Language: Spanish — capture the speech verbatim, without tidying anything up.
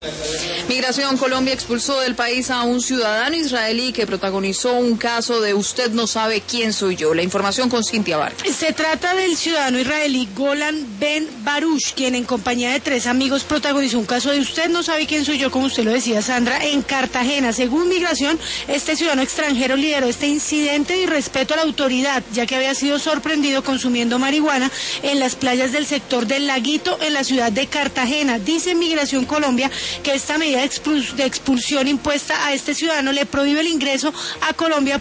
Migración Colombia expulsó del país a un ciudadano israelí que protagonizó un caso de usted no sabe quién soy yo. La información con Cintia Vargas. Se trata del ciudadano israelí Golan Ben Baruch, quien en compañía de tres amigos protagonizó un caso de usted no sabe quién soy yo, como usted lo decía, Sandra, en Cartagena. Según Migración, este ciudadano extranjero lideró este incidente de irrespeto a la autoridad, ya que había sido sorprendido consumiendo marihuana en las playas del sector del Laguito en la ciudad de Cartagena. Dice Migración Colombia que esta medida de expulsión impuesta a este ciudadano le prohíbe el ingreso a Colombia